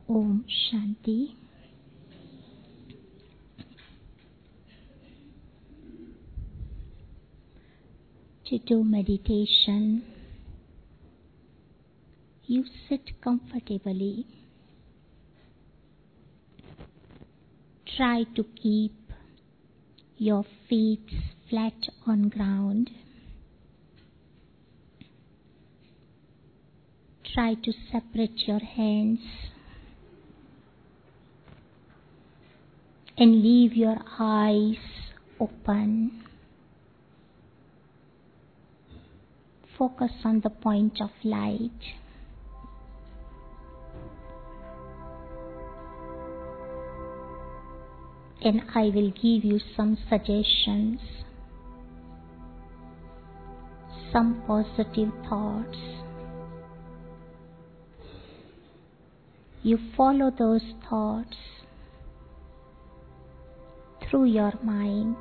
Om Shanti. To do meditation, you sit comfortably. Try to keep your feet flat on ground. Try to separate your hands and leave your eyes open. Focus on the point of light. And I will give you some suggestions, some positive thoughts. You follow those thoughts through your mind.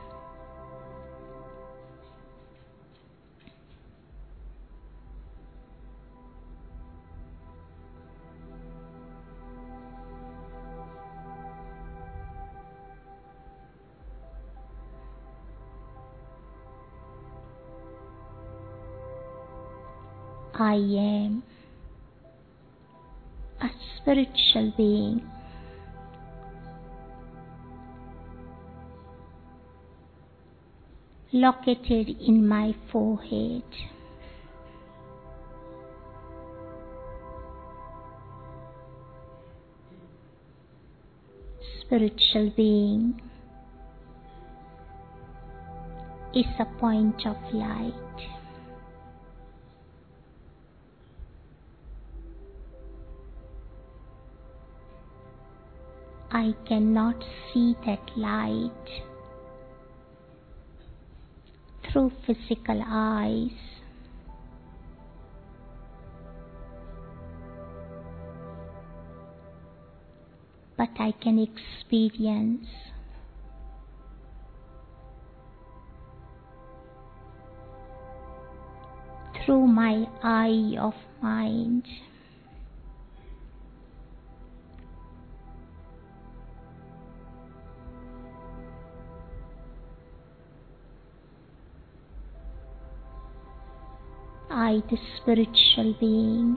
I am a spiritual being. Located in my forehead. Spiritual being is a point of light. I cannot see that light through physical eyes. But I can experience through my eye of mind. I, the spiritual being,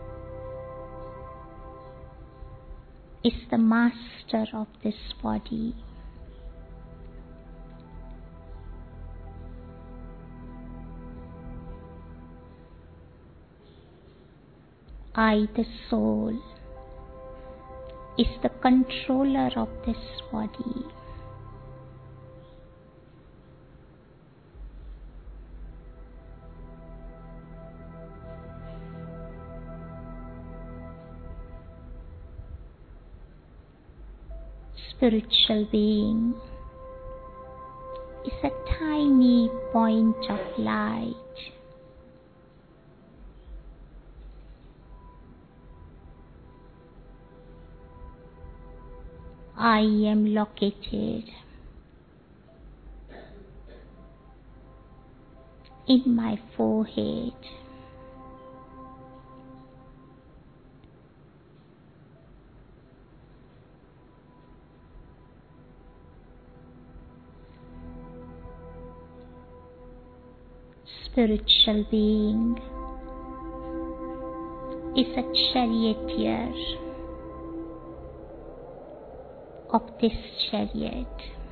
is the master of this body. I, the soul, is the controller of this body. Spiritual being is a tiny point of light. I am located in my forehead. Spiritual being is a charioteer of this chariot.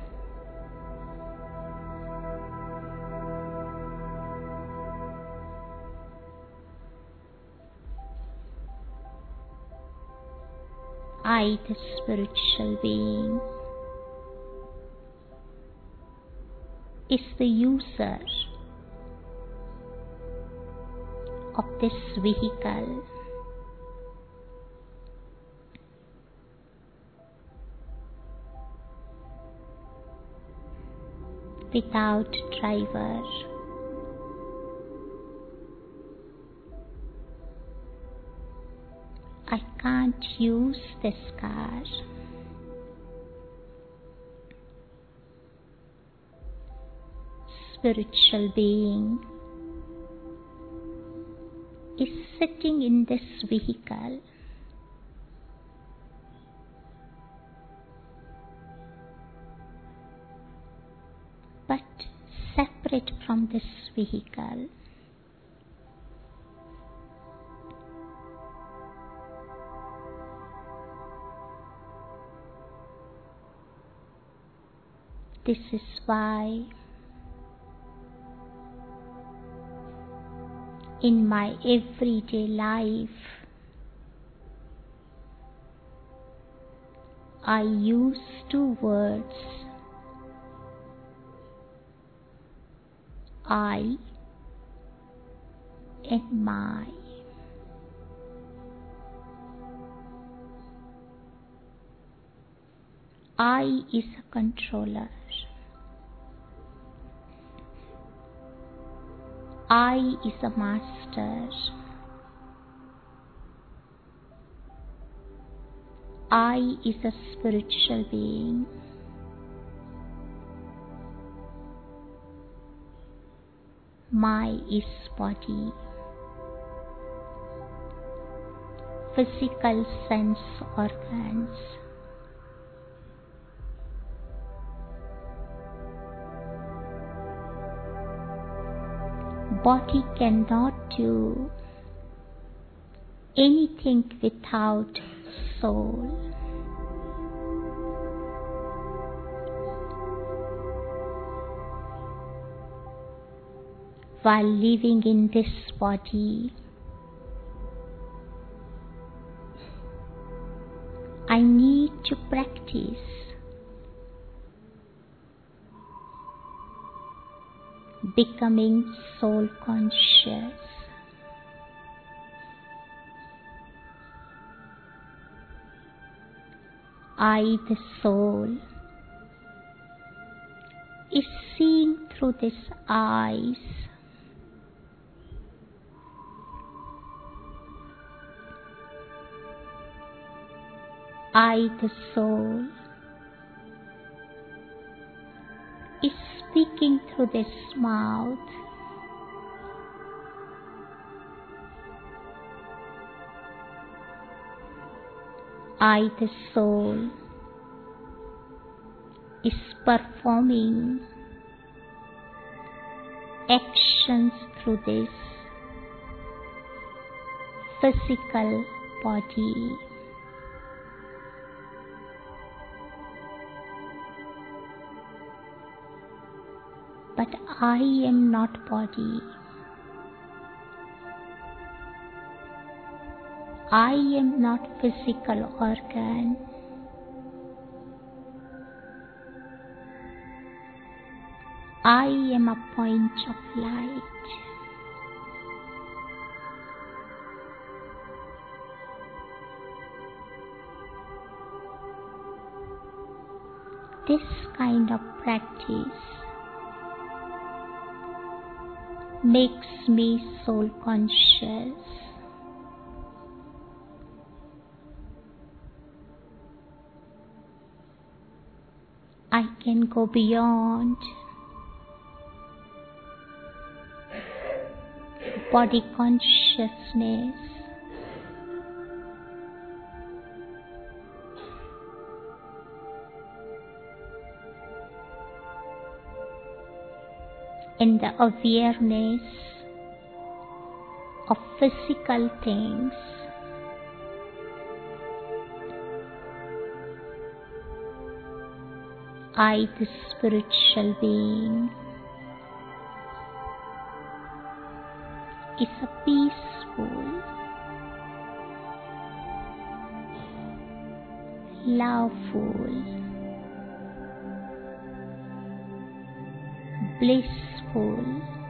I, the spiritual being, is the user of this vehicle. Without driver, I can't use this car. Spiritual being is sitting in this vehicle exit from this vehicle. This is why in my everyday life I use two words, I and my. I is a controller. I is a master. I is a spiritual being. My is body, physical sense organs. Body cannot do anything without soul. While living in this body, I need to practice becoming soul conscious. I, the soul, is seeing through these eyes. I, the soul, is speaking through this mouth. I, the soul, is performing actions through this physical body. But I am not body. I am not physical organ. I am a point of light. This kind of practice makes me soul conscious. I can go beyond body consciousness. In the awareness of physical things. I, the spiritual being, is a peaceful, loveful, blissful,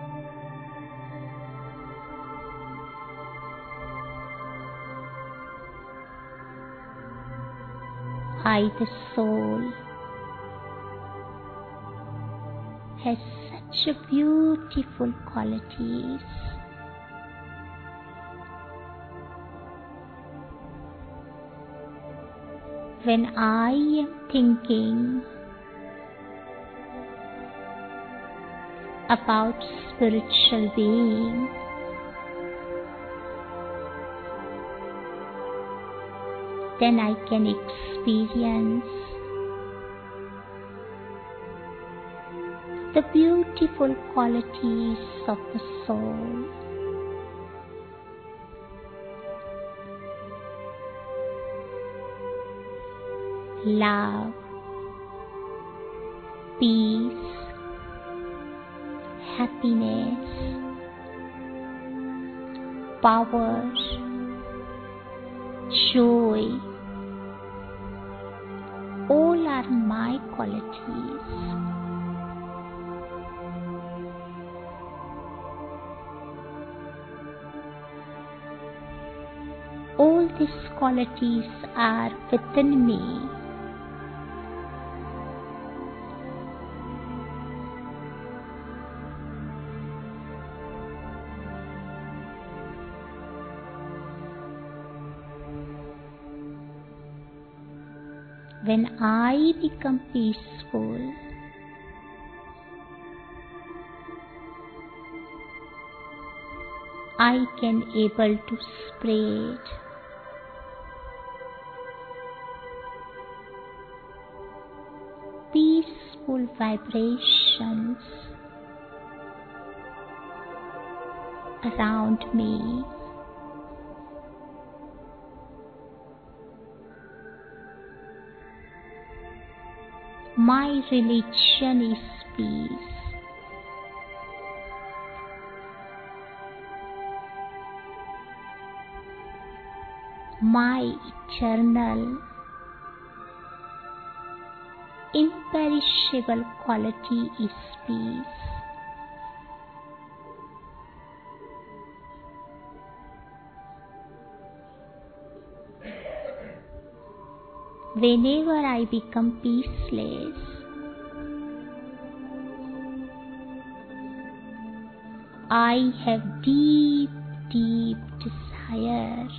I, the soul, has such beautiful qualities. When I am thinking about spiritual being, then I can experience the beautiful qualities of the soul. Love, peace, happiness, power, joy, all are my qualities. All these qualities are within me. When I become peaceful, I can able to spread peaceful vibrations around me. My religion is peace. My eternal, imperishable quality is peace. Whenever I become peaceless, I have deep, deep desire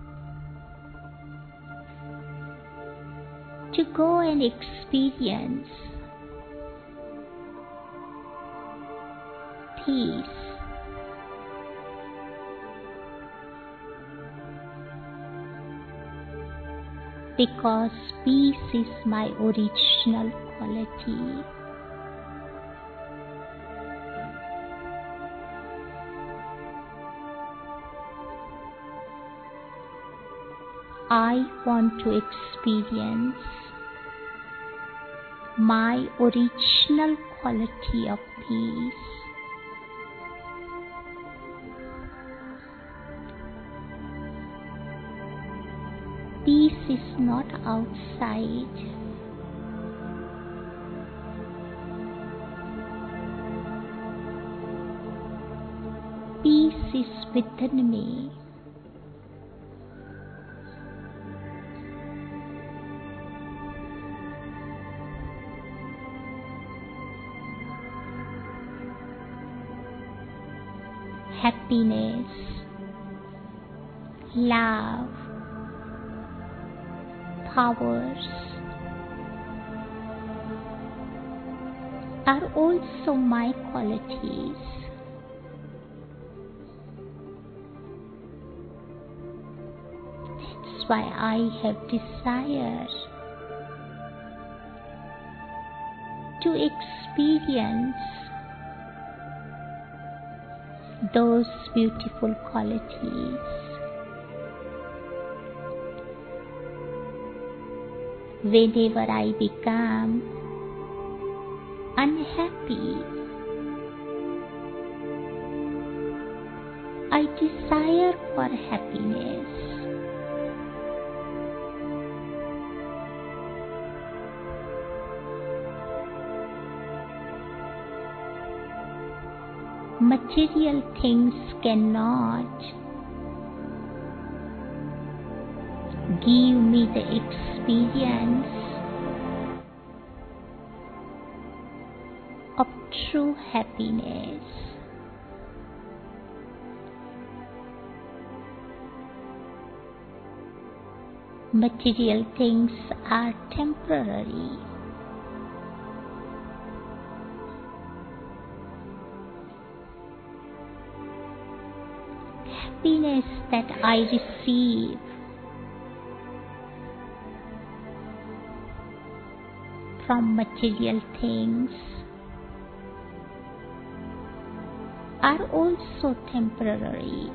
to go and experience peace. Because peace is my original quality. I want to experience my original quality of peace. Peace is not outside. Peace is within me. Happiness, love, powers are also my qualities. That's why I have desire to experience those beautiful qualities. Whenever I become unhappy, I desire for happiness. Material things cannot give me the experience of true happiness. Material things are temporary. Happiness that I receive from material things are also temporary.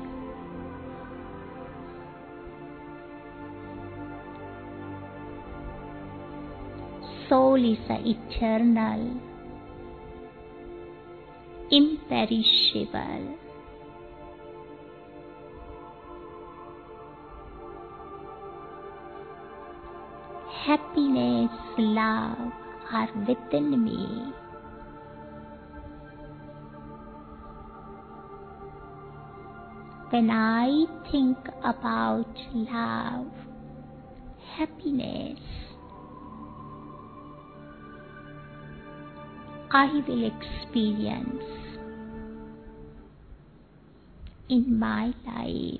Soul is eternal, imperishable. Happiness, love are within me. When I think about love, happiness, I will experience in my life.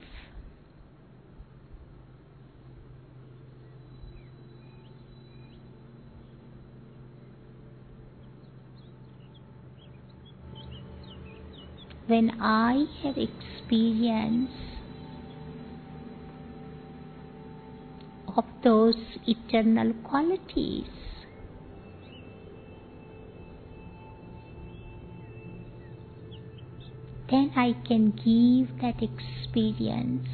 When I have experience of those eternal qualities, then I can give that experience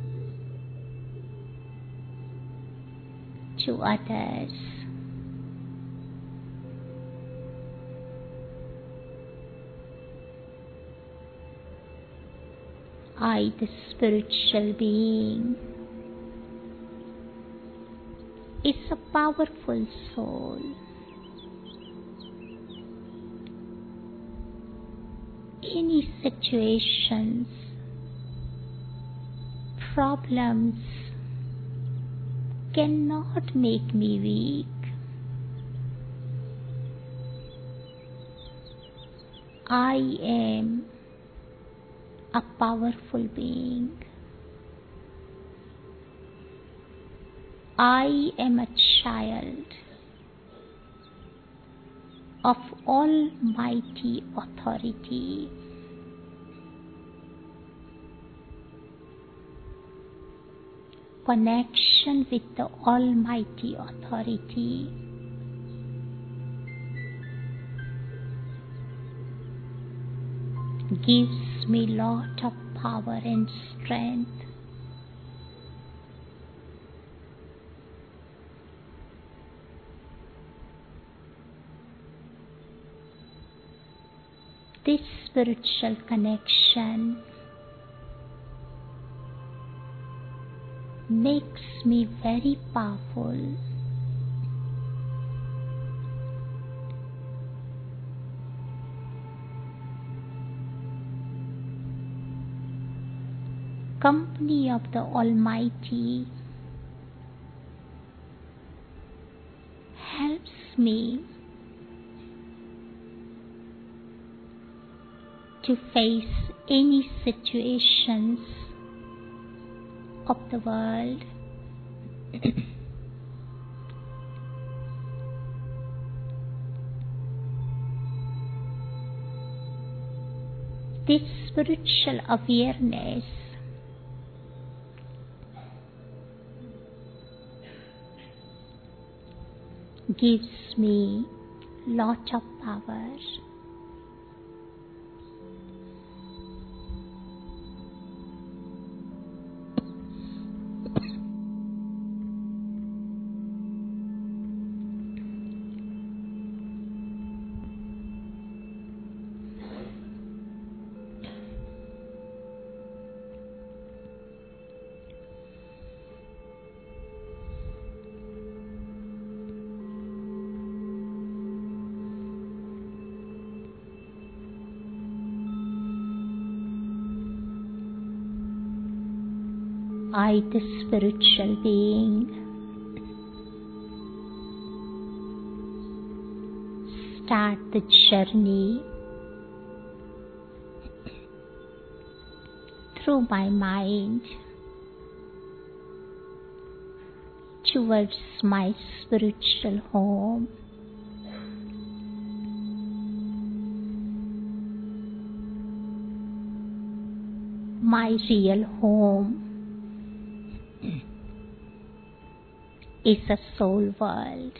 to others. I, the spiritual being, is a powerful soul. Any situations, problems cannot make me weak. I am a powerful being. I am a child of Almighty Authority. Connection with the Almighty Authority gives me lot of power and strength. This spiritual connection makes me very powerful. Company of the Almighty helps me to face any situations of the world. This spiritual awareness gives me lot of power. I, the spiritual being, start the journey through my mind towards my spiritual home. My real home is a soul world.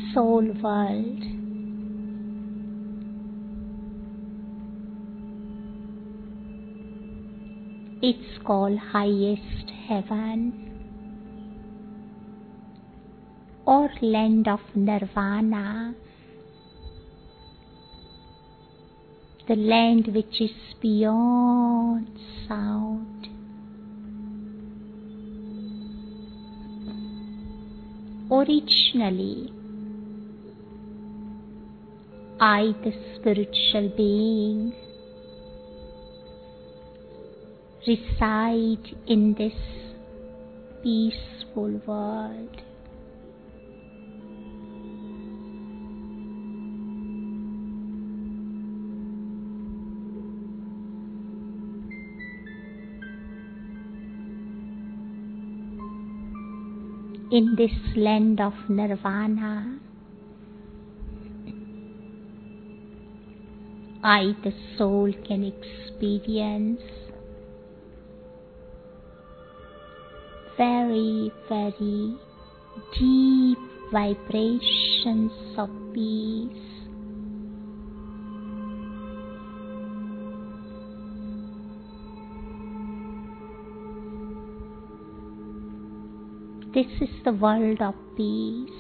soul world. It's called highest heaven or land of nirvana, the land which is beyond sound. Originally, I, the spiritual being, reside in this peaceful world. In this land of nirvana, I, the soul, can experience very, very deep vibrations of peace. This is the world of peace.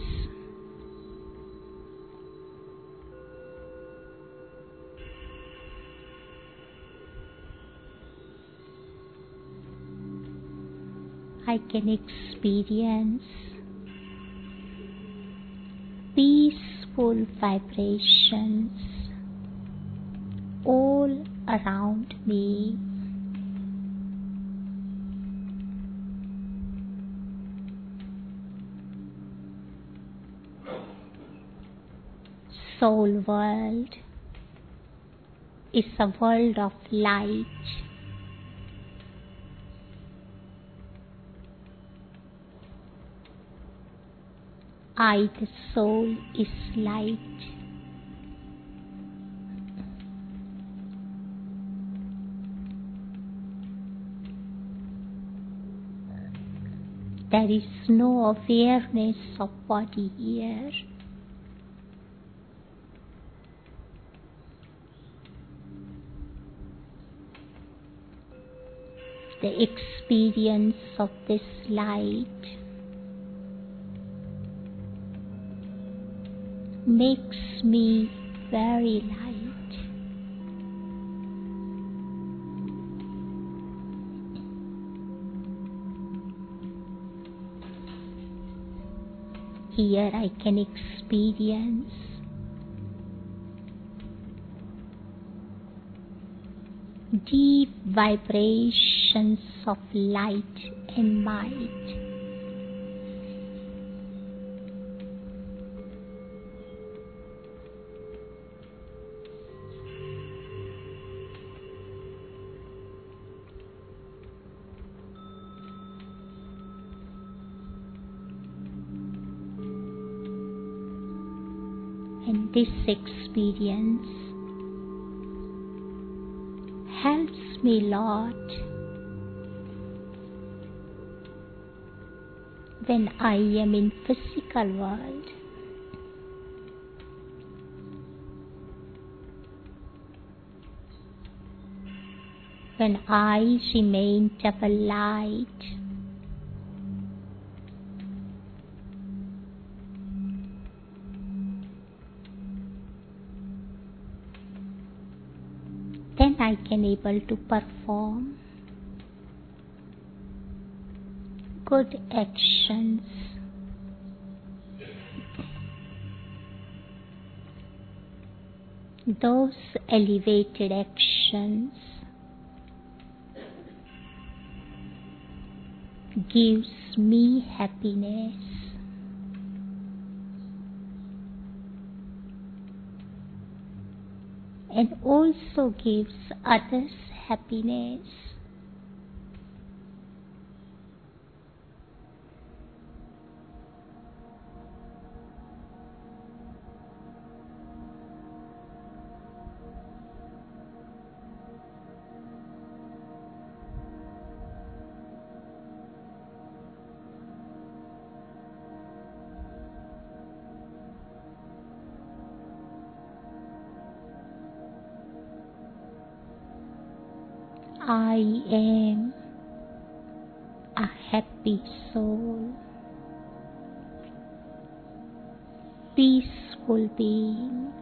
I can experience peaceful vibrations all around me. Soul world is a world of light. I, the soul, is light. There is no awareness of body here. The experience of this light makes me very light. Here I can experience deep vibrations of light and might. And this experience helps me a lot when I am in physical world. When I remain double light, then I can able to perform good actions. Those elevated actions gives me happiness. And also gives others happiness. I am a happy soul, peaceful being.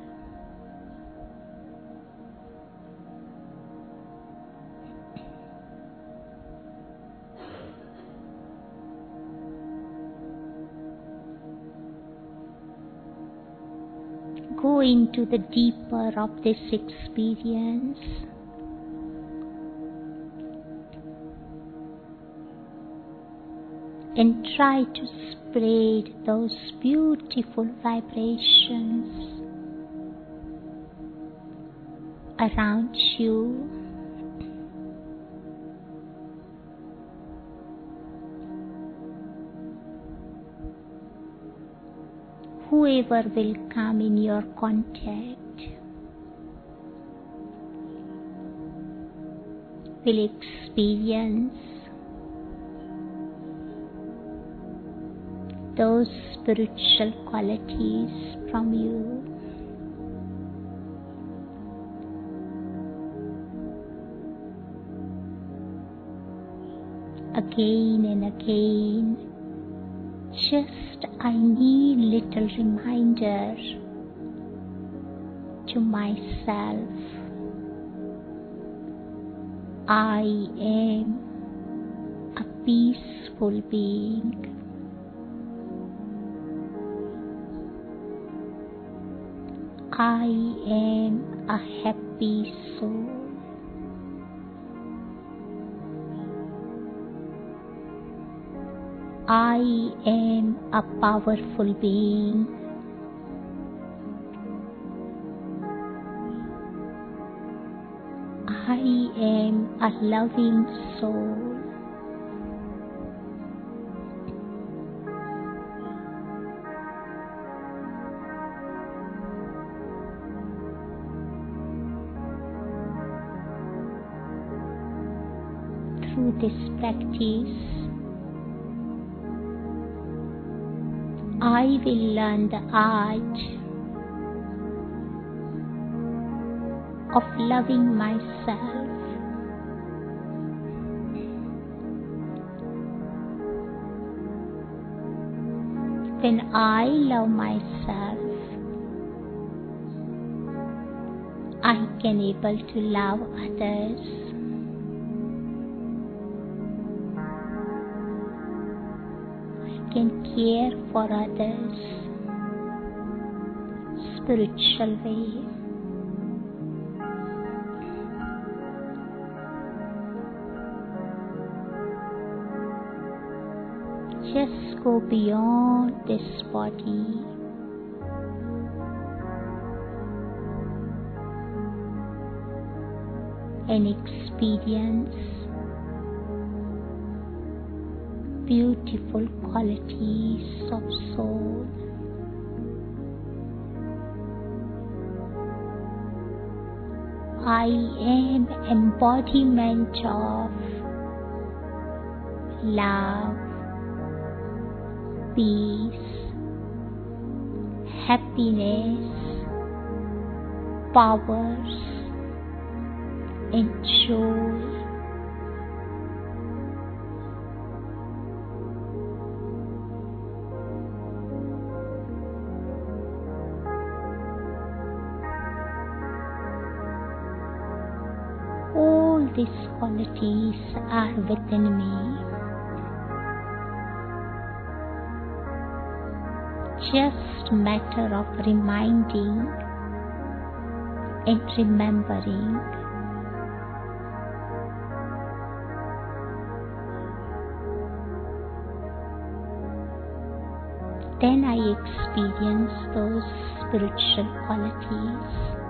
Go into the deeper of this experience. And try to spread those beautiful vibrations around you. Whoever will come in your contact will experience those spiritual qualities from you. Again and again, just I need little reminder to myself. I am a peaceful being. I am a happy soul. I am a powerful being. I am a loving soul. Through this practice, I will learn the art of loving myself. When I love myself, I can able to love others. I can care for others spiritual way. Just go beyond this body and experience beautiful qualities of soul. I am embodiment of love, peace, happiness, powers, and joy. All these qualities are within me. Just matter of reminding and remembering. Then I experience those spiritual qualities.